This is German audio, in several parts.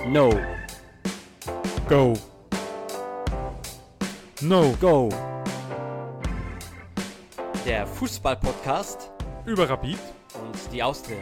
No. Go. No. Go. Der Fußball-Podcast Über Rapid und die Austria.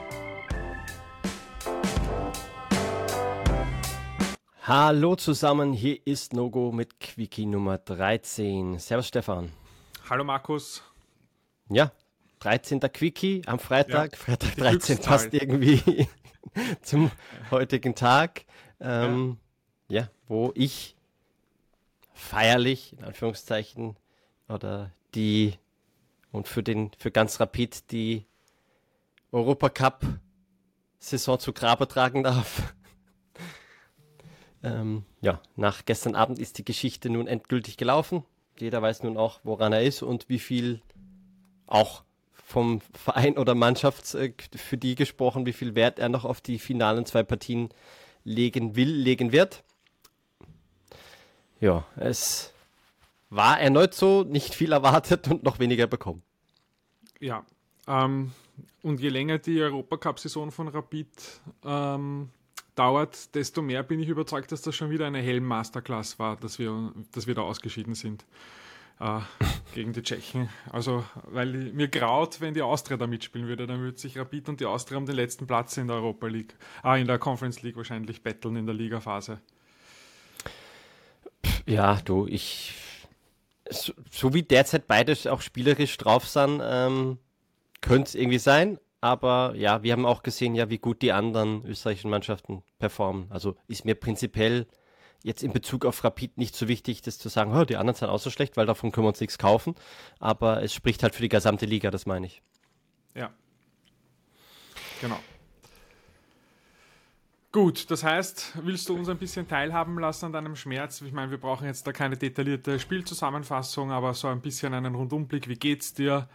Hallo zusammen, hier ist No-Go mit Quickie Nummer 13. Servus Stefan. Hallo Markus. Ja, 13. Quickie am Freitag. Ja, Freitag die 13 Glückszahl. passt irgendwie zum heutigen Tag. Ja, wo ich feierlich, in Anführungszeichen, oder die und für ganz Rapid die Europacup-Saison zu Grabe tragen darf. Ja, nach gestern Abend ist die Geschichte nun endgültig gelaufen. Jeder weiß nun auch, woran er ist und wie viel auch vom Verein oder Mannschaft für die gesprochen, wie viel Wert er noch auf die finalen 2 Partien legen wird. Ja, es war erneut so, nicht viel erwartet und noch weniger bekommen. Ja, und je länger die Europacup-Saison von Rapid dauert, desto mehr bin ich überzeugt, dass das schon wieder eine Helm-Masterclass war, dass wir da ausgeschieden sind gegen die Tschechen. Also, weil mir graut, wenn die Austria da mitspielen würde, dann würde sich Rapid und die Austria um den letzten Platz in der Europa League, in der Conference League wahrscheinlich betteln in der Ligaphase. Ja, so wie derzeit beide auch spielerisch drauf sind, könnte es irgendwie sein. Aber ja, wir haben auch gesehen, ja, wie gut die anderen österreichischen Mannschaften performen. Also ist mir prinzipiell jetzt in Bezug auf Rapid nicht so wichtig, das zu sagen, oh, die anderen sind auch so schlecht, weil davon können wir uns nichts kaufen. Aber es spricht halt für die gesamte Liga, das meine ich. Ja, genau. Gut, das heißt, willst du uns ein bisschen teilhaben lassen an deinem Schmerz? Ich meine, wir brauchen jetzt da keine detaillierte Spielzusammenfassung, aber so ein bisschen einen Rundumblick. Wie geht's dir?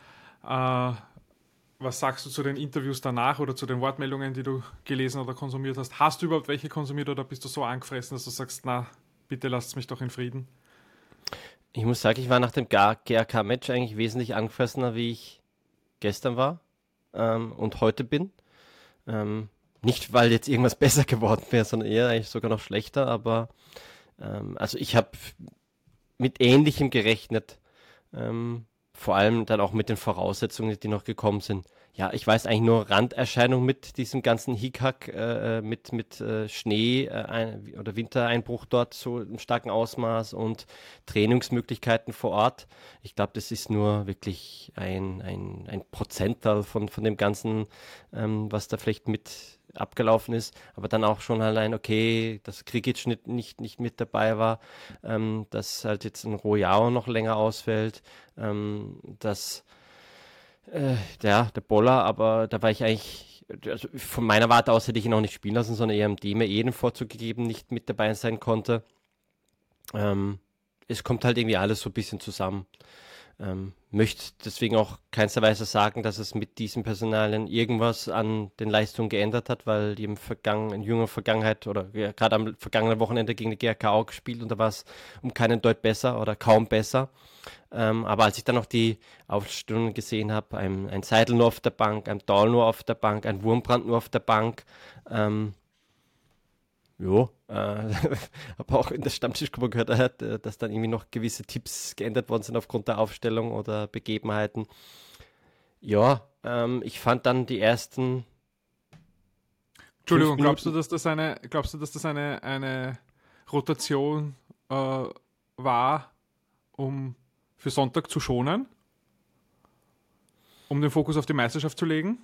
Was sagst du zu den Interviews danach oder zu den Wortmeldungen, die du gelesen oder konsumiert hast? Hast du überhaupt welche konsumiert oder bist du so angefressen, dass du sagst, na, bitte lasst mich doch in Frieden? Ich muss sagen, ich war nach dem GRK-Match eigentlich wesentlich angefressener, wie ich gestern war und heute bin. Nicht, weil jetzt irgendwas besser geworden wäre, sondern eher eigentlich sogar noch schlechter, aber also ich habe mit Ähnlichem gerechnet, vor allem dann auch mit den Voraussetzungen, die noch gekommen sind. Ja, ich weiß eigentlich nur Randerscheinung mit diesem ganzen Hickhack, mit Schnee oder Wintereinbruch dort so im starken Ausmaß und Trainingsmöglichkeiten vor Ort. Ich glaube, das ist nur wirklich ein Prozentteil von dem Ganzen, was da vielleicht mit abgelaufen ist, aber dann auch schon allein, okay, dass Krikic nicht mit dabei war, dass halt jetzt ein Royao noch länger ausfällt, dass der Boller, aber da war ich eigentlich, also von meiner Warte aus hätte ich ihn auch nicht spielen lassen, sondern eher dem den Vorzug gegeben, nicht mit dabei sein konnte. Es kommt halt irgendwie alles so ein bisschen zusammen. Möchte deswegen auch keinster Weise sagen, dass es mit diesen Personalien irgendwas an den Leistungen geändert hat, weil die in jüngerer Vergangenheit oder ja, gerade am vergangenen Wochenende gegen die GRK auch gespielt und da war es um keinen Deut besser oder kaum besser. Aber als ich dann noch die Aufstellungen gesehen habe, ein Seidel nur auf der Bank, ein Dahl nur auf der Bank, ein Wurmbrand nur auf der Bank, habe auch in der Stammtischgruppe gehört, dass dann irgendwie noch gewisse Tipps geändert worden sind aufgrund der Aufstellung oder Begebenheiten. Ja, ich fand dann die ersten. Entschuldigung, glaubst du, dass das eine Rotation war, um für Sonntag zu schonen? Um den Fokus auf die Meisterschaft zu legen?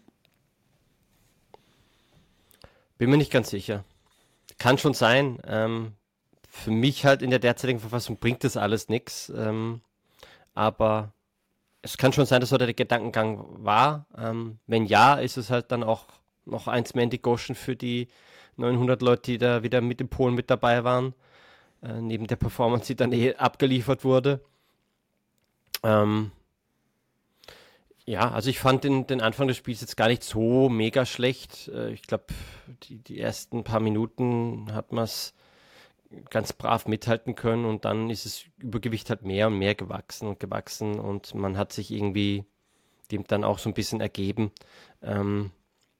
Bin mir nicht ganz sicher. Kann schon sein. Für mich halt in der derzeitigen Verfassung bringt das alles nichts. Aber es kann schon sein, dass so der Gedankengang war. Wenn ja, ist es halt dann auch noch eins mehr in die Goschen für die 900 Leute, die da wieder mit in Polen mit dabei waren. Neben der Performance, die dann abgeliefert wurde. Ja, also ich fand den Anfang des Spiels jetzt gar nicht so mega schlecht. Ich glaube, die ersten paar Minuten hat man es ganz brav mithalten können und dann ist das Übergewicht halt mehr und mehr gewachsen und man hat sich irgendwie dem dann auch so ein bisschen ergeben.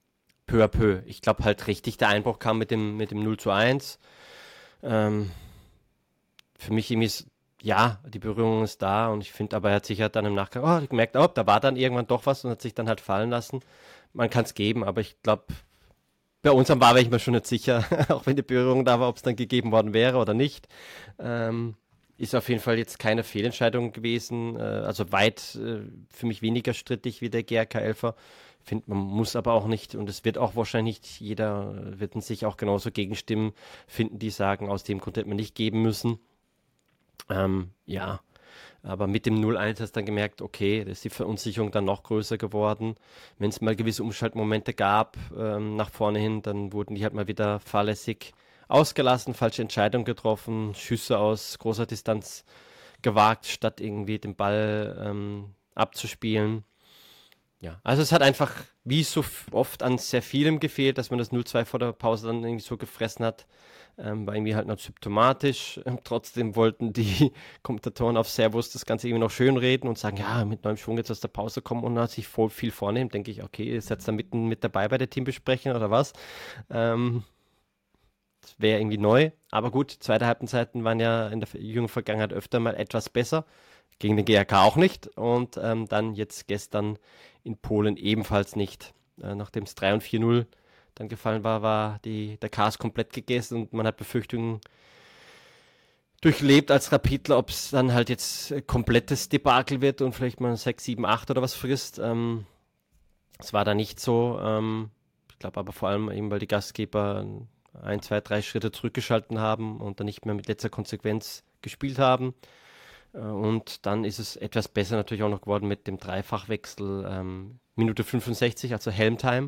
peu à peu. Ich glaube halt richtig, der Einbruch kam mit dem 0:1. Ähm, für mich irgendwie ist, ja, die Berührung ist da und ich finde aber, er hat sich halt dann im Nachgang, gemerkt, da war dann irgendwann doch was und hat sich dann halt fallen lassen. Man kann es geben, aber ich glaube, bei uns am war ich mir schon nicht sicher, auch wenn die Berührung da war, ob es dann gegeben worden wäre oder nicht. Ähm, ist auf jeden Fall jetzt keine Fehlentscheidung gewesen, also weit für mich weniger strittig wie der GRK-Elfer. Ich finde, man muss aber auch nicht, und es wird auch wahrscheinlich nicht jeder, wird sich auch genauso Gegenstimmen finden, die sagen, aus dem Grund hätte man nicht geben müssen. Ja, aber mit dem 0:1 hast du dann gemerkt, okay, da ist die Verunsicherung dann noch größer geworden. Wenn es mal gewisse Umschaltmomente gab, nach vorne hin, dann wurden die halt mal wieder fahrlässig ausgelassen, falsche Entscheidung getroffen, Schüsse aus großer Distanz gewagt, statt irgendwie den Ball abzuspielen. Ja, also es hat einfach, wie so oft an sehr vielem gefehlt, dass man das 0:2 vor der Pause dann irgendwie so gefressen hat. War irgendwie halt noch symptomatisch. Trotzdem wollten die Kommentatoren auf Servus das Ganze irgendwie noch schön reden und sagen, ja, mit neuem Schwung jetzt aus der Pause kommen und dann sich voll viel vornehmen. Denke ich, okay, ihr seid da mitten mit dabei bei der Teambesprechung oder was? Ähm, Das wäre irgendwie neu. Aber gut, zweite Halbzeiten waren ja in der jüngeren Vergangenheit öfter mal etwas besser. Gegen den GRK auch nicht. Und dann jetzt gestern in Polen ebenfalls nicht. Nachdem es 3 und 4:0 dann gefallen war der Chaos komplett gegessen und man hat Befürchtungen durchlebt als Rapidler, ob es dann halt jetzt komplettes Debakel wird und vielleicht mal 6, 7, 8 oder was frisst. Es war da nicht so. Ich glaube aber vor allem eben, weil die Gastgeber 1, 2, 3 Schritte zurückgeschalten haben und dann nicht mehr mit letzter Konsequenz gespielt haben. Und dann ist es etwas besser natürlich auch noch geworden mit dem Dreifachwechsel. Minute 65, also Helmtime.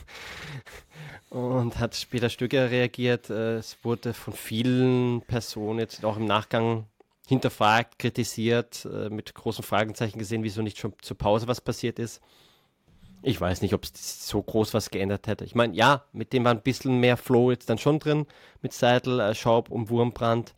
Und hat später Stöger reagiert. Es wurde von vielen Personen jetzt auch im Nachgang hinterfragt, kritisiert, mit großen Fragezeichen gesehen, wieso nicht schon zur Pause was passiert ist. Ich weiß nicht, ob es so groß was geändert hätte. Ich meine, ja, mit dem war ein bisschen mehr Flow jetzt dann schon drin, mit Seidel, Schaub und Wurmbrand.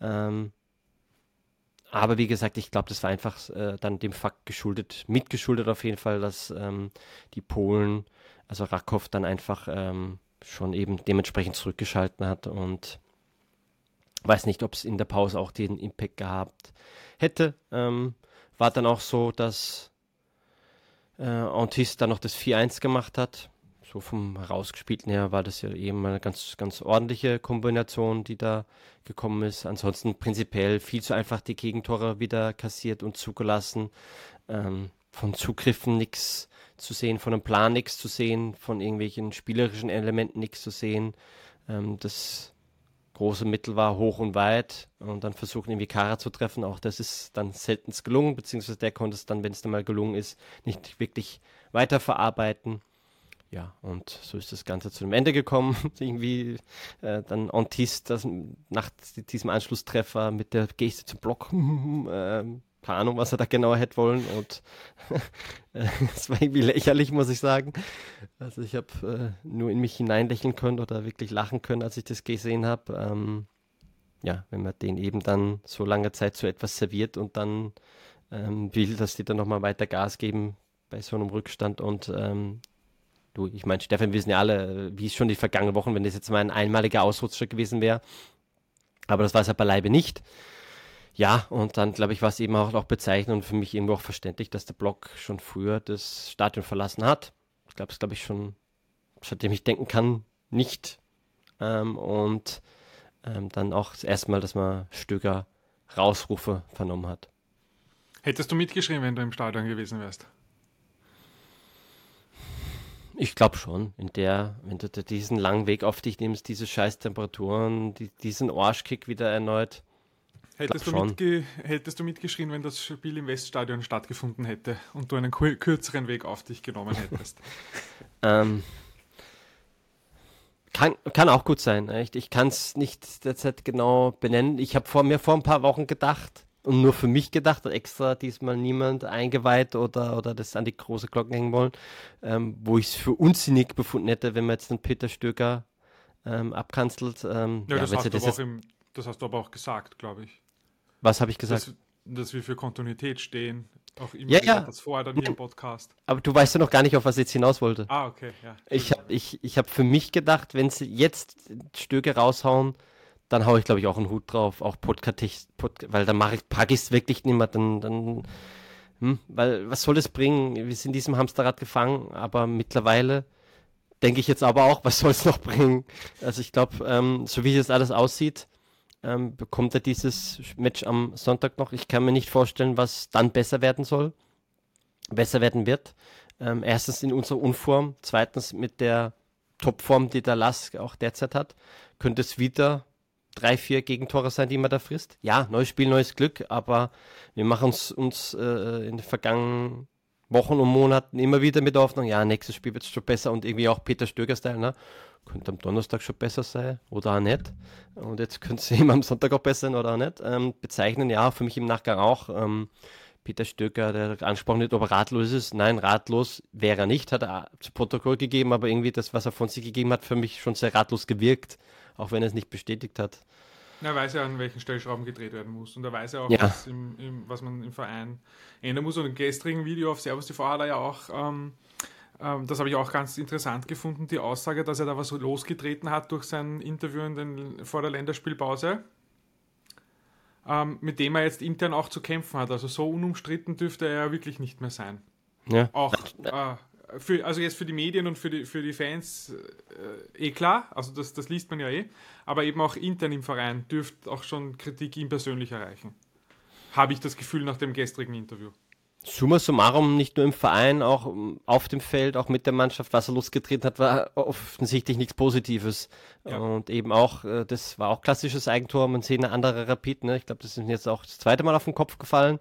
Aber wie gesagt, ich glaube, das war einfach dann dem Fakt geschuldet, mitgeschuldet auf jeden Fall, dass die Polen, also Rakow dann einfach schon eben dementsprechend zurückgeschalten hat und weiß nicht, ob es in der Pause auch den Impact gehabt hätte. War dann auch so, dass Antist dann noch das 4:1 gemacht hat. So vom Herausgespielten her war das ja eben mal eine ganz, ganz ordentliche Kombination, die da gekommen ist. Ansonsten prinzipiell viel zu einfach die Gegentore wieder kassiert und zugelassen. Von Zugriffen nichts zu sehen, von einem Plan nichts zu sehen, von irgendwelchen spielerischen Elementen nichts zu sehen. Das große Mittel war hoch und weit und dann versuchen irgendwie Kara zu treffen. Auch das ist dann selten gelungen, beziehungsweise der konnte es dann, wenn es dann mal gelungen ist, nicht wirklich weiterverarbeiten. Ja, und so ist das Ganze zu einem Ende gekommen. Irgendwie dann Antist, das nach diesem Anschlusstreffer mit der Geste zum Block, keine Ahnung, was er da genauer hätte wollen. Und es war irgendwie lächerlich, muss ich sagen. Also ich habe nur in mich hineinlächeln können oder wirklich lachen können, als ich das gesehen habe. Ja, wenn man den eben dann so lange Zeit zu etwas serviert und dann will, dass die dann nochmal weiter Gas geben bei so einem Rückstand und du, ich meine, Stefan, wir wissen ja alle, wie es schon die vergangenen Wochen, wenn das jetzt mal ein einmaliger Ausrutscher gewesen wäre. Aber das war es ja beileibe nicht. Ja, und dann, glaube ich, war es eben auch bezeichnend und für mich irgendwo auch verständlich, dass der Block schon früher das Stadion verlassen hat. Ich glaube, das glaube ich schon, seitdem ich denken kann, nicht. Und dann auch das erste Mal, dass man Stöger Rausrufe vernommen hat. Hättest du mitgeschrieben, wenn du im Stadion gewesen wärst? Ich glaube schon, wenn du diesen langen Weg auf dich nimmst, diese scheiß Temperaturen, diesen Arschkick wieder erneut, Hättest glaub hättest du mitgeschrien, wenn das Spiel im Weststadion stattgefunden hätte und du einen kürzeren Weg auf dich genommen hättest? ähm, kann auch gut sein. Echt. Ich kann es nicht derzeit genau benennen. Ich habe mir vor ein paar Wochen gedacht und nur für mich gedacht, hat extra diesmal niemand eingeweiht oder das an die große Glocke hängen wollen, wo ich es für unsinnig befunden hätte, wenn man jetzt einen Peter Stöger abkanzelt. Ja, Ja, das hast du aber auch gesagt, glaube ich. was habe ich gesagt? Dass wir für Kontinuität stehen, auch immer Ja, gesagt ja. hast, vorher dann hier im Podcast. Aber du weißt ja noch gar nicht, auf was ich jetzt hinaus wollte. Ah, okay, ja. Ich hab für mich gedacht, wenn sie jetzt Stöcke raushauen, dann haue ich, glaube ich, auch einen Hut drauf, auch weil dann packe ich es wirklich nicht mehr, weil was soll es bringen? Wir sind in diesem Hamsterrad gefangen, aber mittlerweile denke ich jetzt aber auch, was soll es noch bringen? Also ich glaube, so wie das alles aussieht, bekommt er dieses Match am Sonntag noch. Ich kann mir nicht vorstellen, was dann besser werden wird. Erstens in unserer Unform, zweitens mit der Topform, die der Lask auch derzeit hat, könnte es wieder 3, 4 Gegentore sein, die man da frisst. Ja, neues Spiel, neues Glück, aber wir machen uns in den vergangenen Wochen und Monaten immer wieder mit der Hoffnung, ja, nächstes Spiel wird es schon besser und irgendwie auch Peter Stöger-Style, ne? Könnte am Donnerstag schon besser sein oder auch nicht. Und jetzt könnte es eben am Sonntag auch besser sein oder auch nicht. Bezeichnen, ja, für mich im Nachgang auch. Peter Stöger, der angesprochen wird, ob er ratlos ist. Nein, ratlos wäre er nicht, hat er zu Protokoll gegeben, aber irgendwie das, was er von sich gegeben hat, für mich schon sehr ratlos gewirkt, auch wenn er es nicht bestätigt hat. Er weiß ja, an welchen Stellschrauben gedreht werden muss. Und er weiß ja auch, Ja, was man im Verein ändern muss. Und im gestrigen Video auf Servus TV hat er ja auch, das habe ich auch ganz interessant gefunden, die Aussage, dass er da was losgetreten hat durch sein Interview vor der Länderspielpause, mit dem er jetzt intern auch zu kämpfen hat. Also so unumstritten dürfte er ja wirklich nicht mehr sein. ja. Auch also jetzt für die Medien und für die Fans klar, also das liest man ja aber eben auch intern im Verein dürfte auch schon Kritik ihn persönlich erreichen. Habe ich das Gefühl nach dem gestrigen Interview. Summa summarum, nicht nur im Verein, auch auf dem Feld, auch mit der Mannschaft, was er losgetreten hat, war offensichtlich nichts Positives. Ja. Und eben auch, das war auch klassisches Eigentor, man sieht eine andere Rapid, ne? Ich glaube, das ist mir jetzt auch das zweite Mal auf den Kopf gefallen.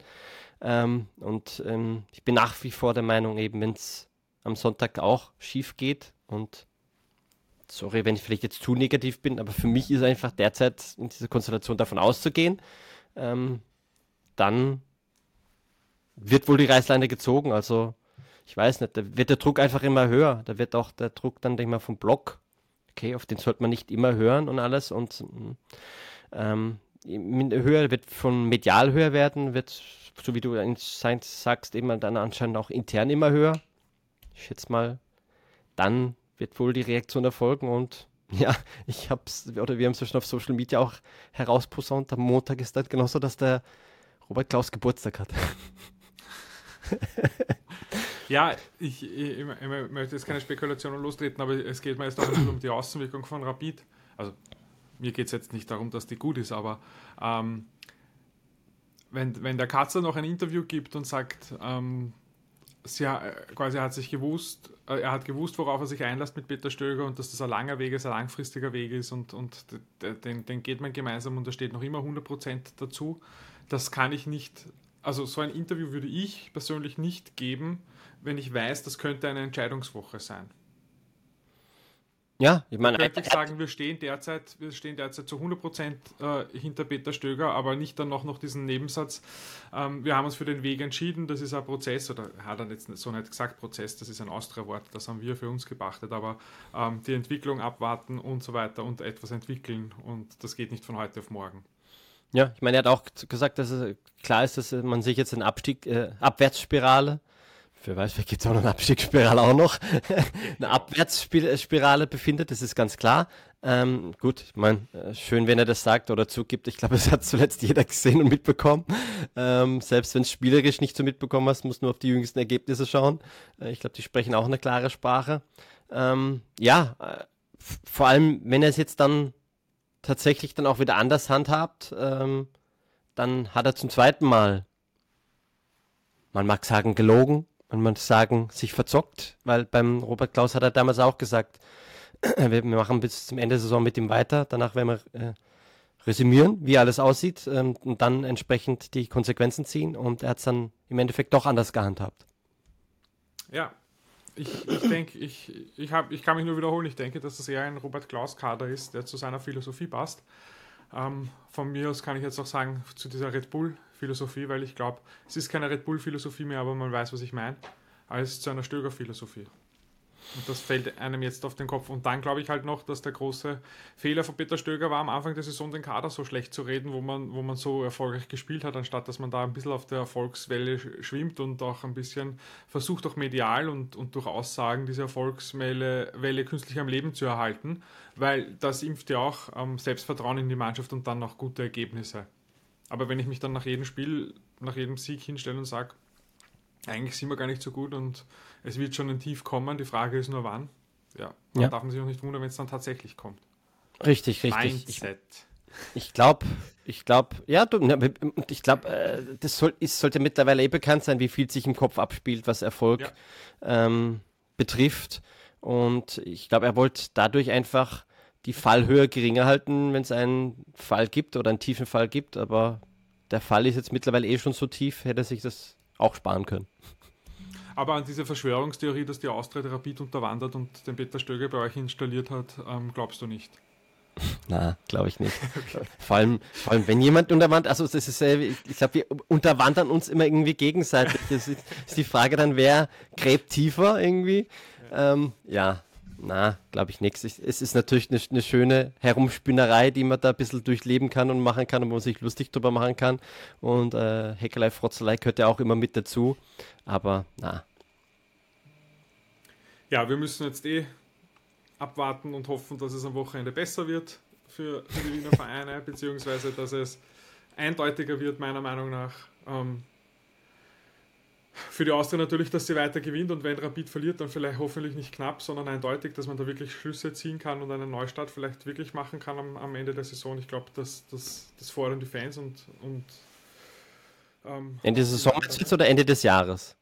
Ich bin nach wie vor der Meinung, eben wenn es am Sonntag auch schief geht und sorry, wenn ich vielleicht jetzt zu negativ bin, aber für mich ist einfach derzeit in dieser Konstellation davon auszugehen, dann wird wohl die Reißleine gezogen. Also ich weiß nicht, da wird der Druck einfach immer höher. Da wird auch der Druck dann, denke ich mal, vom Block. Okay, auf den sollte man nicht immer hören und alles. Und höher wird von medial höher werden, wird, so wie du sagst, immer dann anscheinend auch intern immer höher. Ich schätze mal, dann wird wohl die Reaktion erfolgen und ja, wir haben es ja schon auf Social Media auch herausposaunt. Am Montag ist das genauso, dass der Robert Klaus Geburtstag hat. Ja, ich möchte jetzt keine Spekulationen lostreten, aber es geht mir jetzt auch um die Außenwirkung von Rapid. Also mir geht es jetzt nicht darum, dass die gut ist, aber wenn der Katzer noch ein Interview gibt und sagt, quasi er hat gewusst, worauf er sich einlässt mit Peter Stöger und dass das ein langer Weg ist, ein langfristiger Weg ist und den geht man gemeinsam und da steht noch immer 100% dazu. Das kann ich nicht, also so ein Interview würde ich persönlich nicht geben, wenn ich weiß, das könnte eine Entscheidungswoche sein. Ja, ich meine, Könnte ich sagen, wir stehen derzeit zu 100% hinter Peter Stöger, aber nicht dann noch diesen Nebensatz. Wir haben uns für den Weg entschieden, das ist ein Prozess, oder hat er jetzt so nicht gesagt Prozess, das ist ein Austria-Wort, das haben wir für uns gepachtet, aber die Entwicklung abwarten und so weiter und etwas entwickeln und das geht nicht von heute auf morgen. ja, ich meine, er hat auch gesagt, dass es klar ist, dass man sich jetzt in Abwärtsspirale, wer weiß, vielleicht gibt es auch noch eine Abstiegsspirale auch noch, eine Abwärtsspirale befindet, das ist ganz klar. Gut, ich meine, schön, wenn er das sagt oder zugibt. Ich glaube, es hat zuletzt jeder gesehen und mitbekommen. Selbst wenn es spielerisch nicht so mitbekommen hast, musst du nur auf die jüngsten Ergebnisse schauen. Ich glaube, die sprechen auch eine klare Sprache. Vor allem, wenn er es jetzt dann tatsächlich dann auch wieder anders handhabt, dann hat er zum zweiten Mal, man mag sagen, gelogen, man mag sagen, sich verzockt, weil beim Robert Klaus hat er damals auch gesagt, wir machen bis zum Ende der Saison mit ihm weiter, danach werden wir resümieren, wie alles aussieht und dann entsprechend die Konsequenzen ziehen und er hat es dann im Endeffekt doch anders gehandhabt. Ja, ich denke, ich kann mich nur wiederholen, ich denke, dass das eher ein Robert Klaus-Kader ist, der zu seiner Philosophie passt. Von mir aus kann ich jetzt auch sagen, zu dieser Red Bull-Philosophie, weil ich glaube, es ist keine Red Bull-Philosophie mehr, aber man weiß, was ich meine, als zu einer Stöger-Philosophie. Und das fällt einem jetzt auf den Kopf. Und dann glaube ich halt noch, dass der große Fehler von Peter Stöger war, am Anfang der Saison den Kader so schlecht zu reden, wo man so erfolgreich gespielt hat, anstatt dass man da ein bisschen auf der Erfolgswelle schwimmt und auch ein bisschen versucht, auch medial und durch Aussagen diese Erfolgswelle künstlich am Leben zu erhalten, weil das impft ja auch Selbstvertrauen in die Mannschaft und dann auch gute Ergebnisse. Aber wenn ich mich dann nach jedem Spiel, nach jedem Sieg hinstelle und sage, eigentlich sind wir gar nicht so gut und es wird schon ein Tief kommen, die Frage ist nur wann. Ja, dann darf man sich auch nicht wundern, wenn es dann tatsächlich kommt. Richtig. Mindset. Ich glaube, ja, ich glaube, sollte mittlerweile bekannt sein, wie viel sich im Kopf abspielt, was Erfolg betrifft. Und ich glaube, er wollte dadurch einfach die Fallhöhe geringer halten, wenn es einen Fall gibt oder einen tiefen Fall gibt. Aber der Fall ist jetzt mittlerweile schon so tief, hätte er sich das auch sparen können. Aber an diese Verschwörungstheorie, dass die Austria der Rapid unterwandert und den Peter Stöger bei euch installiert hat, glaubst du nicht? Na, glaube ich nicht. Okay. Vor allem, wenn jemand unterwandert, also das ist, ich glaube, wir unterwandern uns immer irgendwie gegenseitig. Das ist die Frage dann, wer gräbt tiefer irgendwie? Glaube ich nichts. Es ist natürlich eine schöne Herumspinnerei, die man da ein bisschen durchleben kann und machen kann und wo man sich lustig drüber machen kann. Und Heckerlei, Frotzelei gehört ja auch immer mit dazu. Aber Ja, wir müssen jetzt abwarten und hoffen, dass es am Wochenende besser wird für die Wiener Vereine, beziehungsweise dass es eindeutiger wird, meiner Meinung nach. Für die Austria natürlich, dass sie weiter gewinnt und wenn Rapid verliert, dann vielleicht hoffentlich nicht knapp, sondern eindeutig, dass man da wirklich Schlüsse ziehen kann und einen Neustart vielleicht wirklich machen kann am Ende der Saison. Ich glaube, das fordern die Fans und Ende der Saison jetzt oder Ende des Jahres?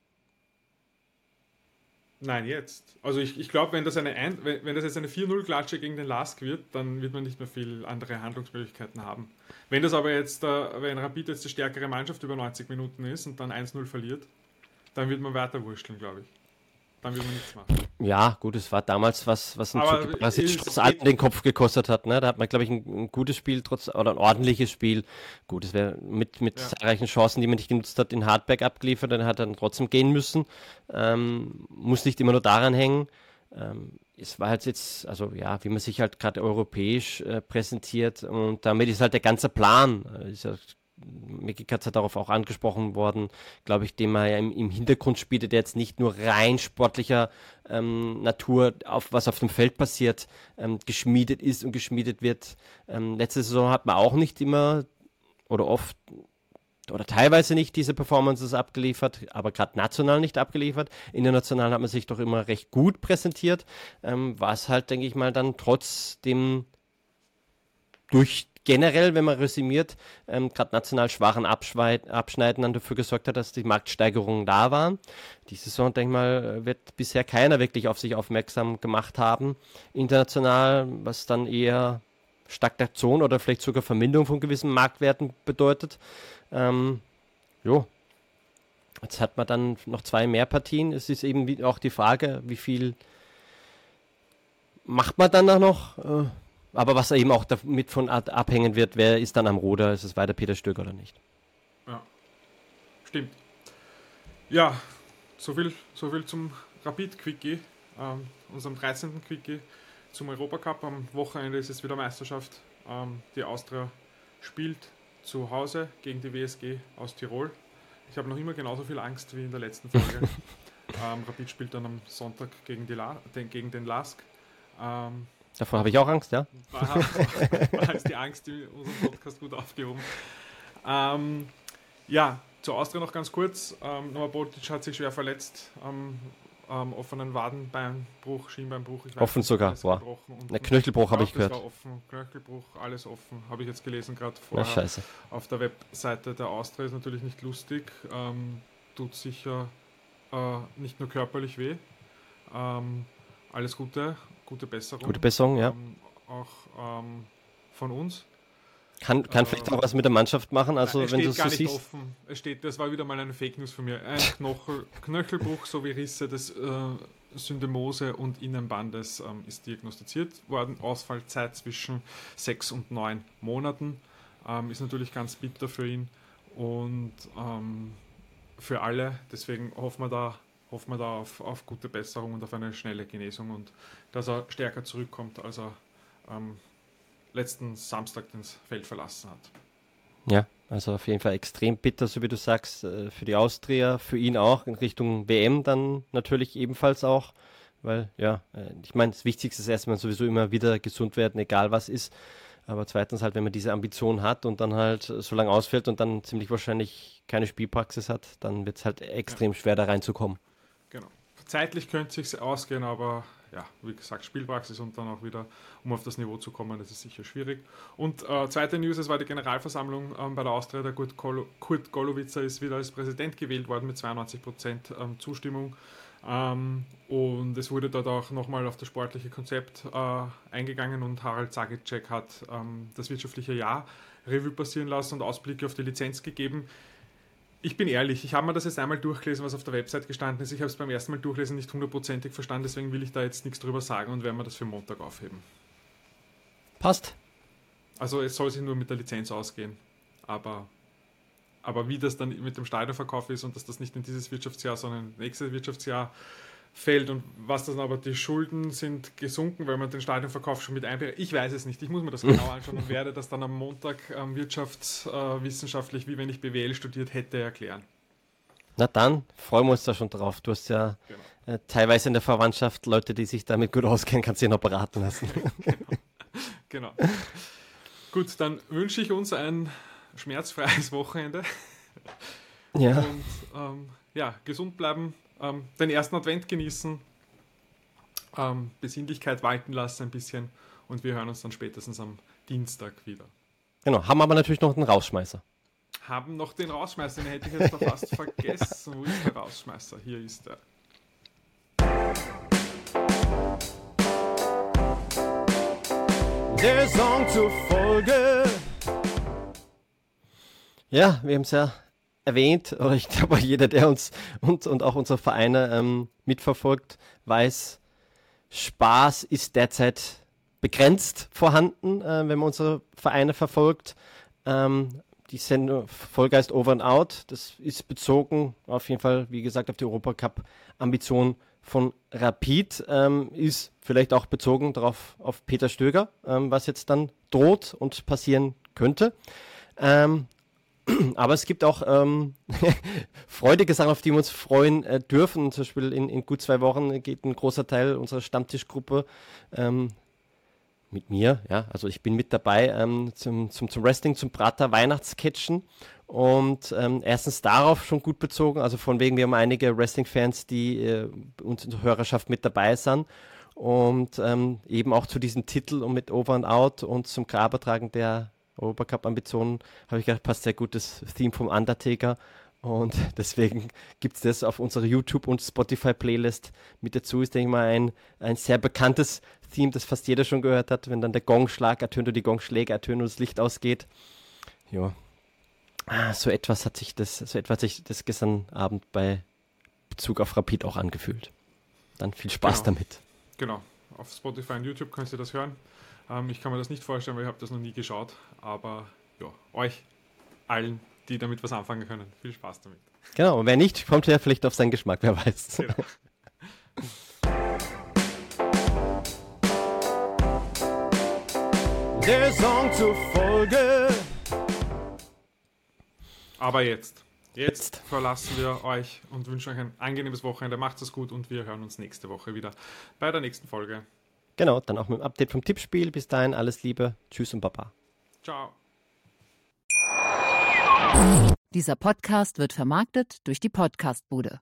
Nein, jetzt. Also ich glaube, wenn das jetzt eine 4-0-Klatsche gegen den LASK wird, dann wird man nicht mehr viel andere Handlungsmöglichkeiten haben. Wenn das aber jetzt, wenn Rapid jetzt die stärkere Mannschaft über 90 Minuten ist und dann 1-0 verliert, dann wird man weiter wurschteln, glaube ich. Dann wird man nichts machen. Ja, gut, es war damals was ein Brasic trotz allem den Kopf gekostet hat. Ne? Da hat man, glaube ich, ein gutes Spiel oder ein ordentliches Spiel. Gut, es wäre mit zahlreichen Chancen, die man nicht genutzt hat, in Hartberg abgeliefert. Dann hat er dann trotzdem gehen müssen. Muss nicht immer nur daran hängen. Es war halt jetzt, also ja, wie man sich halt gerade europäisch präsentiert. Und damit ist halt der ganze Plan, ist ja Micky Katz hat darauf auch angesprochen worden, glaube ich, den man ja im Hintergrund spielte, der jetzt nicht nur rein sportlicher Natur, was auf dem Feld passiert, geschmiedet ist und geschmiedet wird. Letzte Saison hat man auch nicht immer oder oft oder teilweise nicht diese Performances abgeliefert, aber gerade national nicht abgeliefert. International hat man sich doch immer recht gut präsentiert, was halt, denke ich mal, dann trotzdem generell, wenn man resümiert, gerade national schwachen Abschneiden dann dafür gesorgt hat, dass die Marktsteigerungen da waren. Die Saison, denke ich mal, wird bisher keiner wirklich auf sich aufmerksam gemacht haben. International, was dann eher Stagnation oder vielleicht sogar Verminderung von gewissen Marktwerten bedeutet. Jetzt hat man dann noch 2 mehr Partien. Es ist eben auch die Frage, wie viel macht man dann noch? Aber was eben auch damit von abhängen wird, wer ist dann am Ruder, ist es weiter Peter Stöger oder nicht? Ja, stimmt. Ja, so viel zum Rapid-Quickie, unserem 13. Quickie zum Europacup. Am Wochenende ist es wieder Meisterschaft. Die Austria spielt zu Hause gegen die WSG aus Tirol. Ich habe noch immer genauso viel Angst wie in der letzten Folge. Rapid spielt dann am Sonntag gegen den LASK. Davor habe ich auch Angst, ja. Da ist die Angst in unserem Podcast gut aufgehoben. Zur Austria noch ganz kurz. Noah Botic hat sich schwer verletzt am offenen Wadenbeinbruch, Schienbeinbruch. Offen sogar, boah. Knöchelbruch habe ich gehört. Das war offen, Knöchelbruch, alles offen. Habe ich jetzt gelesen gerade vorher. Auf der Webseite der Austria ist natürlich nicht lustig. Tut sicher nicht nur körperlich weh. Alles Gute Besserung. Gute Besserung, ja. Auch von uns. Kann vielleicht auch was mit der Mannschaft machen, also nein, wenn du es so siehst. Offen. Das war wieder mal eine Fake News von mir. Ein Knöchelbruch sowie Risse des Syndemose und Innenbandes ist diagnostiziert worden. Ausfallzeit zwischen 6 und 9 Monaten. Ist natürlich ganz bitter für ihn und für alle. Deswegen hoffen wir da hoffen wir da auf gute Besserung und auf eine schnelle Genesung und dass er stärker zurückkommt, als er letzten Samstag das Feld verlassen hat. Ja, also auf jeden Fall extrem bitter, so wie du sagst, für die Austria, für ihn auch, in Richtung WM dann natürlich ebenfalls auch, weil ich meine, das Wichtigste ist erstmal sowieso immer wieder gesund werden, egal was ist, aber zweitens halt, wenn man diese Ambition hat und dann halt so lange ausfällt und dann ziemlich wahrscheinlich keine Spielpraxis hat, dann wird es halt extrem schwer da reinzukommen. Genau. Zeitlich könnte es sich ausgehen, aber ja, wie gesagt, Spielpraxis und dann auch wieder, um auf das Niveau zu kommen, das ist sicher schwierig. Und zweite News, es war die Generalversammlung bei der Austria, der Kurt Golowitzer ist wieder als Präsident gewählt worden mit 92% Zustimmung. Und es wurde dort auch nochmal auf das sportliche Konzept eingegangen und Harald Zagitschek hat das wirtschaftliche Jahr Revue passieren lassen und Ausblicke auf die Lizenz gegeben. Ich bin ehrlich, ich habe mir das jetzt einmal durchgelesen, was auf der Website gestanden ist. Ich habe es beim ersten Mal durchlesen nicht hundertprozentig verstanden, deswegen will ich da jetzt nichts drüber sagen und werden wir das für Montag aufheben. Passt. Also es soll sich nur mit der Lizenz ausgehen, aber wie das dann mit dem Stadionverkauf ist und dass das nicht in dieses Wirtschaftsjahr, sondern nächstes Wirtschaftsjahr fällt und was das aber die Schulden sind gesunken, weil man den Stadionverkauf schon mit einberechnet. Ich weiß es nicht, ich muss mir das genau anschauen und werde das dann am Montag wirtschaftswissenschaftlich, wie wenn ich BWL studiert hätte, erklären. Na dann, freuen wir uns da schon drauf. Du hast ja teilweise in der Verwandtschaft Leute, die sich damit gut auskennen, kannst du dich noch beraten lassen. Genau. Gut, dann wünsche ich uns ein schmerzfreies Wochenende. Ja. Und gesund bleiben. Den ersten Advent genießen, Besinnlichkeit walten lassen ein bisschen und wir hören uns dann spätestens am Dienstag wieder. Genau, haben aber natürlich noch einen Rausschmeißer. Haben noch den Rausschmeißer, den hätte ich jetzt da fast vergessen. Wo ist der Rausschmeißer? Hier ist er. Der Song zur Folge. Ja, wir haben es ja erwähnt, oder ich glaube, jeder, der uns und auch unsere Vereine mitverfolgt, weiß, Spaß ist derzeit begrenzt vorhanden, wenn man unsere Vereine verfolgt. Die Sendung Vollgeist Over and Out, das ist bezogen auf jeden Fall, wie gesagt, auf die Europacup-Ambition von Rapid, ist vielleicht auch bezogen darauf auf Peter Stöger, was jetzt dann droht und passieren könnte. Aber es gibt auch freudige Sachen, auf die wir uns freuen dürfen. Zum Beispiel in gut 2 Wochen geht ein großer Teil unserer Stammtischgruppe mit mir, ja, also ich bin mit dabei zum Wrestling, zum Prater Weihnachtscatchen und erstens darauf schon gut bezogen, also von wegen, wir haben einige Wrestling-Fans, die uns in der Hörerschaft mit dabei sind und eben auch zu diesem Titel und mit Over and Out und zum Grabertragen der Europacup-Ambitionen, habe ich gedacht, passt sehr gut das Theme vom Undertaker und deswegen gibt es das auf unserer YouTube- und Spotify-Playlist mit dazu. Ist, denke ich mal, ein sehr bekanntes Theme, das fast jeder schon gehört hat, wenn dann der Gongschlag ertönt oder die Gongschläge ertönen und das Licht ausgeht. Ja, so etwas hat sich das gestern Abend bei Bezug auf Rapid auch angefühlt. Dann viel Spaß damit. Genau, auf Spotify und YouTube kannst du das hören. Ich kann mir das nicht vorstellen, weil ich habe das noch nie geschaut. Aber ja, euch allen, die damit was anfangen können, viel Spaß damit. Genau, und wer nicht, kommt ja vielleicht auf seinen Geschmack, wer weiß. Genau. Der Song zur Folge. Aber jetzt verlassen wir euch und wünschen euch ein angenehmes Wochenende. Macht es gut und wir hören uns nächste Woche wieder bei der nächsten Folge. Genau, dann auch mit dem Update vom Tippspiel. Bis dahin, alles Liebe. Tschüss und Baba. Ciao. Dieser Podcast wird vermarktet durch die Podcastbude.